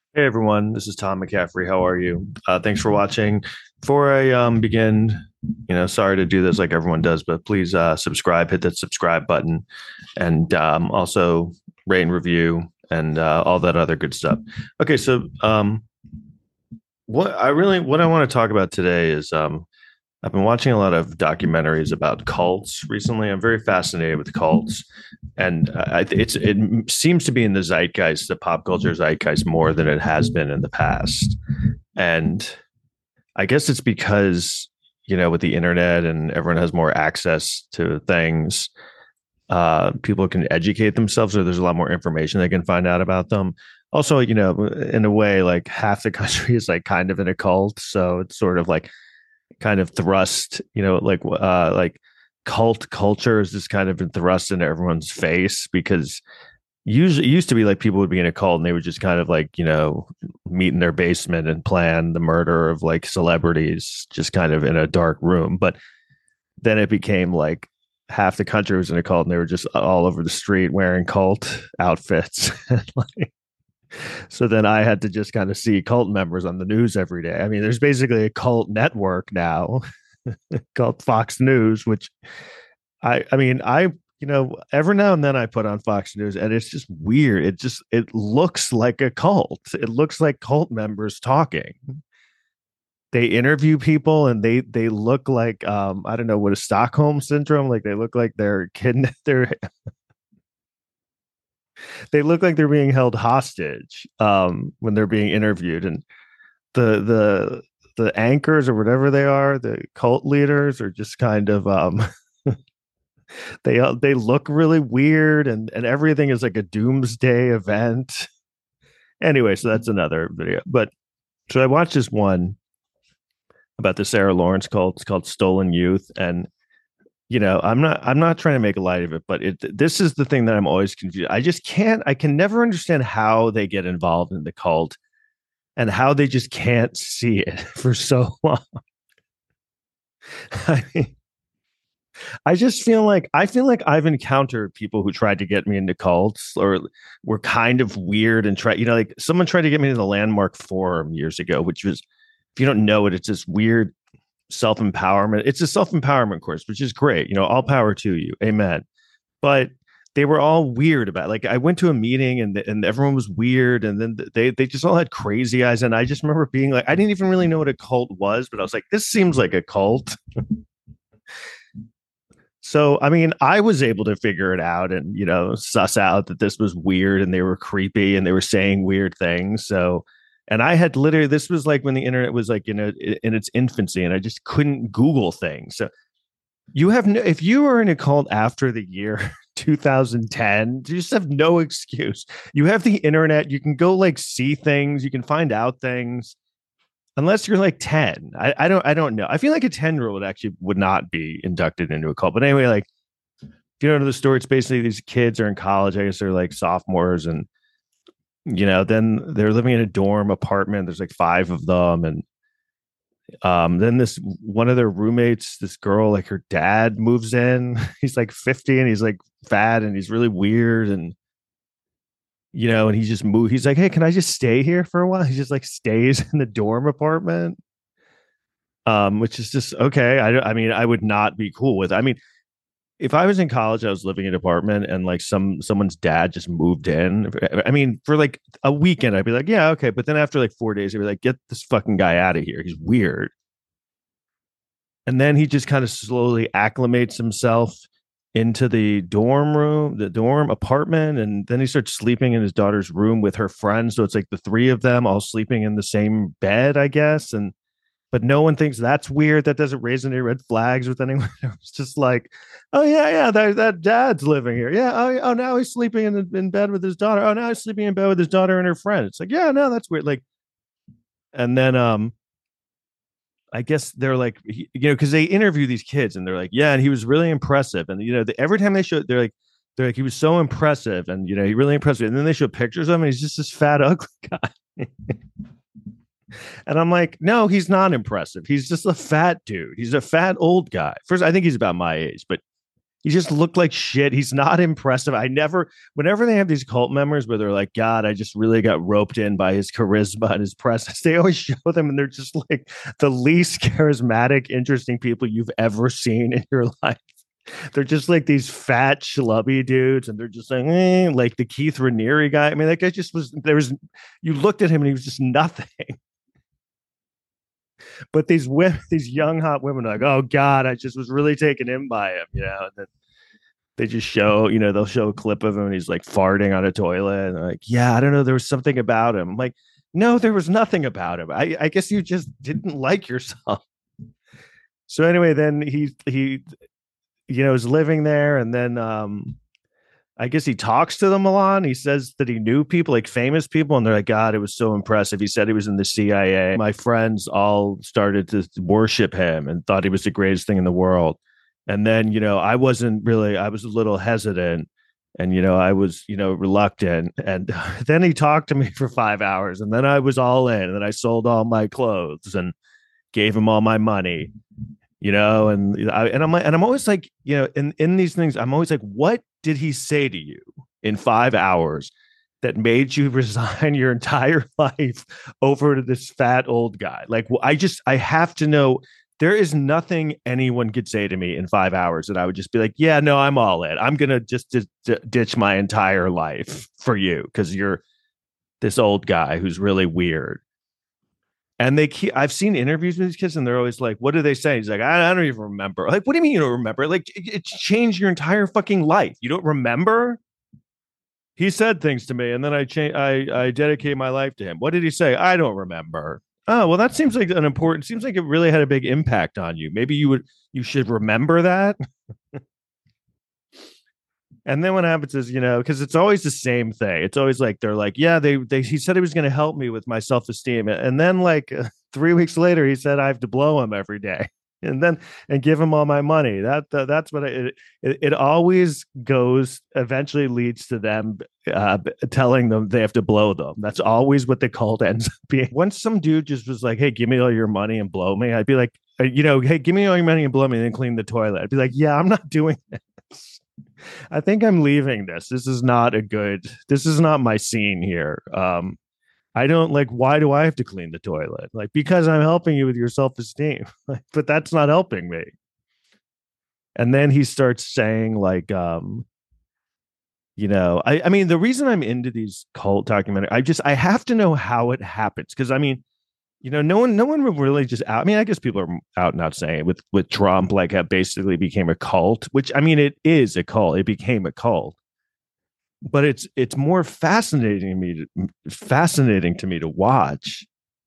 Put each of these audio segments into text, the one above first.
Hey everyone, this is Tom McCaffrey. How are you? Thanks for watching. Before I begin, sorry to do this like everyone does, but please subscribe, hit that subscribe button, and also rate and review and all that other good stuff. Okay, so what I want to talk about today is I've been watching a lot of documentaries about cults recently. I'm very fascinated with cults, and it seems to be in the zeitgeist, the pop culture zeitgeist, more than it has been in the past. And I guess it's because with the internet and everyone has more access to things, people can educate themselves, or there's a lot more information they can find out about them. Also, in a way, like half the country is like kind of in a cult, so it's sort of like kind of thrust, like cult culture is just kind of been thrust into everyone's face because usually it used to be like people would be in a cult and they would just kind of like, meet in their basement and plan the murder of like celebrities just kind of in a dark room. But then it became like half the country was in a cult and they were just all over the street wearing cult outfits. Like, so then I had to just kind of see cult members on the news every day. I mean, there's basically a cult network now called Fox News, which every now and then I put on Fox News and it's just weird. It looks like a cult. It looks like cult members talking. They interview people and they look like I don't know what is Stockholm syndrome. Like they look like they look like they're being held hostage when they're being interviewed. And the the the anchors or whatever they are, the cult leaders are just kind of they look really weird, and everything is like a doomsday event. Anyway, so that's another video. But so I watched this one about the Sarah Lawrence cult. It's called Stolen Youth, and I'm not trying to make a light of it, but this is the thing that I'm always confused. I can never understand how they get involved in the cult and how they just can't see it for so long. I mean, I feel like I've encountered people who tried to get me into cults or were kind of weird and like someone tried to get me to the Landmark Forum years ago, which was, if you don't know it, it's this weird self-empowerment. It's a self-empowerment course, which is great. All power to you. Amen. But they were all weird about it. Like I went to a meeting and everyone was weird, and then they just all had crazy eyes, and I just remember being like, I didn't even really know what a cult was, but I was like, this seems like a cult. So, I mean, I was able to figure it out and, suss out that this was weird and they were creepy and they were saying weird things. So, and I had literally, this was like when the internet was like, in its infancy, and I just couldn't Google things. So, if you were in a cult after the year 2010, you just have no excuse. You have the internet, you can go like see things, you can find out things unless you're like 10. I don't know. I feel like a 10-year-old actually would not be inducted into a cult. But anyway, like if you don't know the story, it's basically these kids are in college. I guess they're like sophomores, and then they're living in a dorm apartment. There's like five of them, and then this one of their roommates, this girl, like her dad moves in. He's like 50 and he's like fat and he's really weird, and he just moved. He's like, "Hey, can I just stay here for a while?" He just like stays in the dorm apartment, which is just okay. I mean, I would not be cool with. I mean, if I was in college, I was living in an apartment, and like someone's dad just moved in. I mean, for like a weekend, I'd be like, yeah, okay. But then after like 4 days, I'd be like, get this fucking guy out of here. He's weird. And then he just kind of slowly acclimates himself into the dorm room, the dorm apartment, and then he starts sleeping in his daughter's room with her friends. So it's like the three of them all sleeping in the same bed, I guess. And but no one thinks that's weird. That doesn't raise any red flags with anyone. It's just like, oh yeah, yeah, that dad's living here. Yeah, oh now he's sleeping in bed with his daughter. Oh, now he's sleeping in bed with his daughter and her friend. It's like, yeah, no, that's weird. Like, and then I guess they're like, because they interview these kids and they're like, yeah, and he was really impressive. And every time they show, they're like, he was so impressive, and he really impressed me. And then they show pictures of him, and he's just this fat, ugly guy. And I'm like, no, he's not impressive. He's just a fat dude. He's a fat old guy. First, I think he's about my age, but He just looked like shit. He's not impressive. I never, whenever they have these cult members where they're like, God, I just really got roped in by his charisma and his presence, they always show them and they're just like the least charismatic, interesting people you've ever seen in your life. They're just like these fat, schlubby dudes, and they're just like the Keith Raniere guy. I mean, that guy just was, there was, you looked at him and he was just nothing. But these women, these young hot women, are like, oh God, I just was really taken in by him, you know. And then they just show, they'll show a clip of him and he's like farting on a toilet, and they're like, yeah, I don't know, there was something about him. I'm like, no, there was nothing about him. I guess you just didn't like yourself. So anyway, then he is living there, and then I guess he talks to them a lot. He says that he knew people, like famous people, and they're like, God, it was so impressive. He said he was in the CIA. My friends all started to worship him and thought he was the greatest thing in the world. And then, I wasn't really, I was a little hesitant, and, I was, reluctant. And then he talked to me for 5 hours, and then I was all in, and then I sold all my clothes and gave him all my money. I'm always like, in these things, I'm always like, what did he say to you in 5 hours that made you resign your entire life over to this fat old guy? Like, I have to know. There is nothing anyone could say to me in 5 hours that I would just be like, yeah, no, I'm all in. I'm going to just ditch my entire life for you because you're this old guy who's really weird. And I've seen interviews with these kids, and they're always like, what do they say? He's like, I don't even remember. Like, what do you mean you don't remember? Like, it's changed your entire fucking life. You don't remember? He said things to me, and then I dedicate my life to him. What did he say? I don't remember. Oh, well, that seems like seems like it really had a big impact on you. Maybe you should remember that. And then what happens is, because it's always the same thing. It's always like they're like, yeah, he said he was going to help me with my self-esteem, and then like 3 weeks later, he said I have to blow him every day, and give him all my money. That's what it always goes. Eventually, leads to them telling them they have to blow them. That's always what the cult ends up being. Once some dude just was like, hey, give me all your money and blow me, I'd be like, hey, give me all your money and blow me, and then clean the toilet. I'd be like, yeah, I'm not doing this. I think I'm leaving this. This is not my scene here. I don't like, why do I have to clean the toilet? Like, because I'm helping you with your self-esteem. But that's not helping me. And then he starts saying like, I mean, the reason I'm into these cult documentaries, I have to know how it happens. Cause I mean, no one will really just out. I mean, I guess people are out and out saying it with Trump, like it basically became a cult, which I mean, it is a cult. It became a cult, but it's more fascinating to me to watch,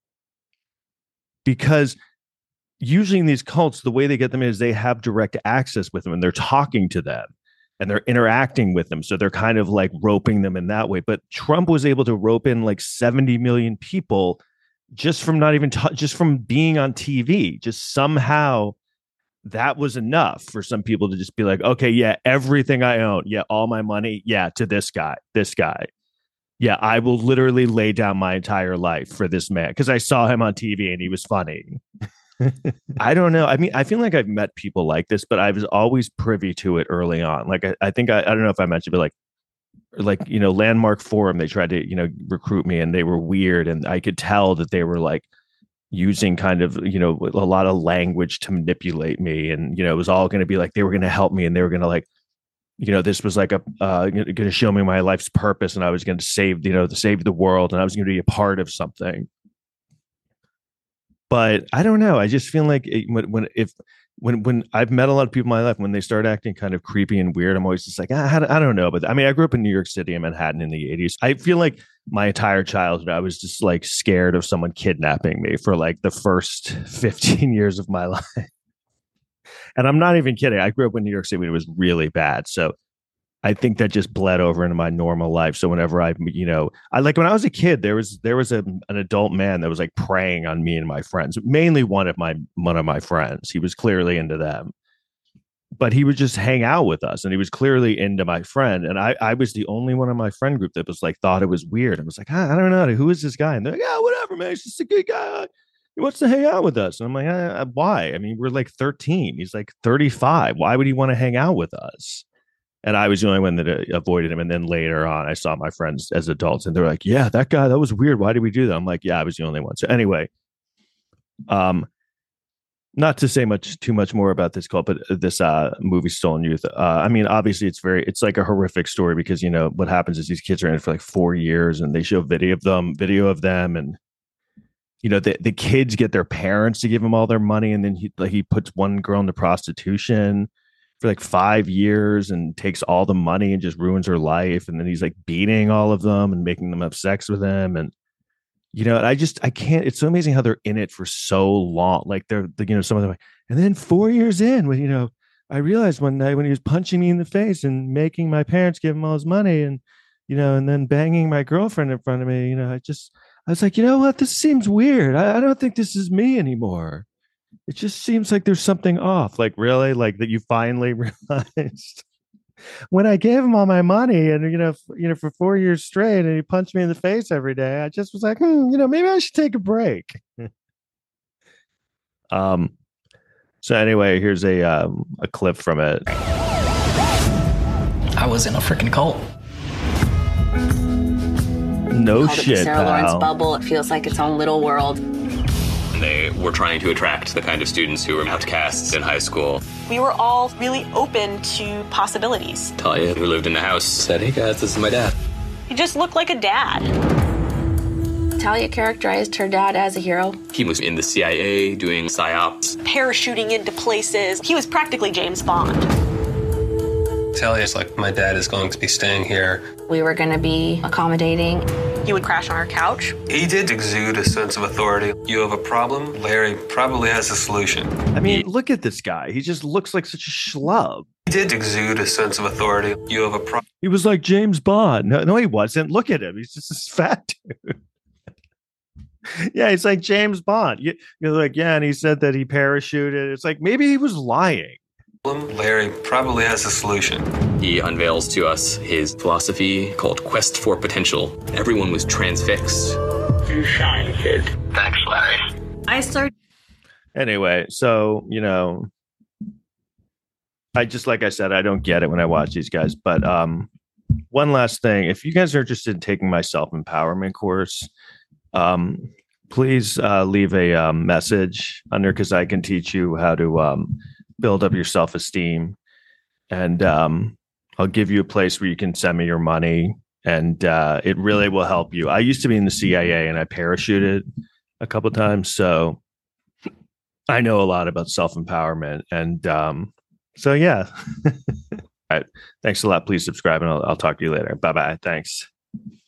because usually in these cults, the way they get them is they have direct access with them, and they're talking to them and they're interacting with them. So they're kind of like roping them in that way. But Trump was able to rope in like 70 million people just from not even just from being on TV. Just somehow that was enough for some people to just be like, okay, yeah, everything I own, yeah, all my money, yeah, to this guy. Yeah, I will literally lay down my entire life for this man because I saw him on TV and he was funny. I don't know. I mean, I feel like I've met people like this, but I was always privy to it early on. Like, I think I don't know if I mentioned, but like Landmark Forum, they tried to recruit me, and they were weird, and I could tell that they were like using kind of a lot of language to manipulate me, and it was all going to be like they were going to help me, and they were going to like this was like a going to show me my life's purpose, and I was going to save save the world, and I was going to be a part of something. But I don't know. I just feel like when I've met a lot of people in my life, when they start acting kind of creepy and weird, I'm always just like, I don't know. But I mean, I grew up in New York City and Manhattan in the 80s. I feel like my entire childhood, I was just like scared of someone kidnapping me for like the first 15 years of my life. And I'm not even kidding. I grew up in New York City when it was really bad. So I think that just bled over into my normal life. So whenever I like when I was a kid, there was an adult man that was like preying on me and my friends, mainly one of my friends. He was clearly into them, but he would just hang out with us, and he was clearly into my friend. And I was the only one in my friend group that was like, thought it was weird. I was like, I don't know, who is this guy? And they're like, whatever, man, he's just a good guy. he wants to hang out with us. And I'm like, why? I mean, we're like 13. He's like 35. Why would he want to hang out with us? And I was the only one that avoided him. And then later on, I saw my friends as adults, and they're like, "Yeah, that guy, that was weird. Why did we do that?" I'm like, "Yeah, I was the only one." So anyway, um, not to say too much more about this cult, but this movie Stolen Youth. I mean, obviously, it's like a horrific story because what happens is these kids are in it for like 4 years, and they show video of them, and the kids get their parents to give them all their money, and then he puts one girl into prostitution for like 5 years and takes all the money and just ruins her life. And then he's like beating all of them and making them have sex with him. And, I can't, it's so amazing how they're in it for so long. Like some of them, and then 4 years in when, I realized one night when he was punching me in the face and making my parents give him all his money and, and then banging my girlfriend in front of me, I was like, you know what? This seems weird. I don't think this is me anymore. It just seems like there's something off. Like, really? Like that you finally realized when I gave him all my money and, for 4 years straight and he punched me in the face every day, I just was like, maybe I should take a break. um, so anyway, here's a clip from it. I was in a freaking cult. No shit, the Sarah Lawrence bubble. It feels like its own little world. They were trying to attract the kind of students who were outcasts in high school. We were all really open to possibilities. Talia, who lived in the house, said, "Hey guys, this is my dad." He just looked like a dad. Talia characterized her dad as a hero. He was in the CIA doing psyops. Parachuting into places. He was practically James Bond. Talia's like, my dad is going to be staying here. We were going to be accommodating. He would crash on our couch. He did exude a sense of authority. You have a problem, Larry probably has a solution. I mean, look at this guy. He just looks like such a schlub. He did exude a sense of authority. You have a problem. He was like James Bond. No, he wasn't. Look at him. He's just this fat dude. Yeah, he's like James Bond. You're like, yeah, and he said that he parachuted. It's like maybe he was lying. Larry probably has a solution. He unveils to us his philosophy called Quest for Potential. Everyone was transfixed. You shine, kid. Thanks, Larry. I started. Anyway, so, I just, like I said, I don't get it when I watch these guys. But one last thing. If you guys are interested in taking my self-empowerment course, please leave a message under because I can teach you how to build up your self-esteem, and I'll give you a place where you can send me your money, and it really will help you. I used to be in the CIA and I parachuted a couple of times, so I know a lot about self-empowerment. And so yeah. All right, thanks a lot. Please subscribe, and I'll talk to you later. Bye-bye. Thanks.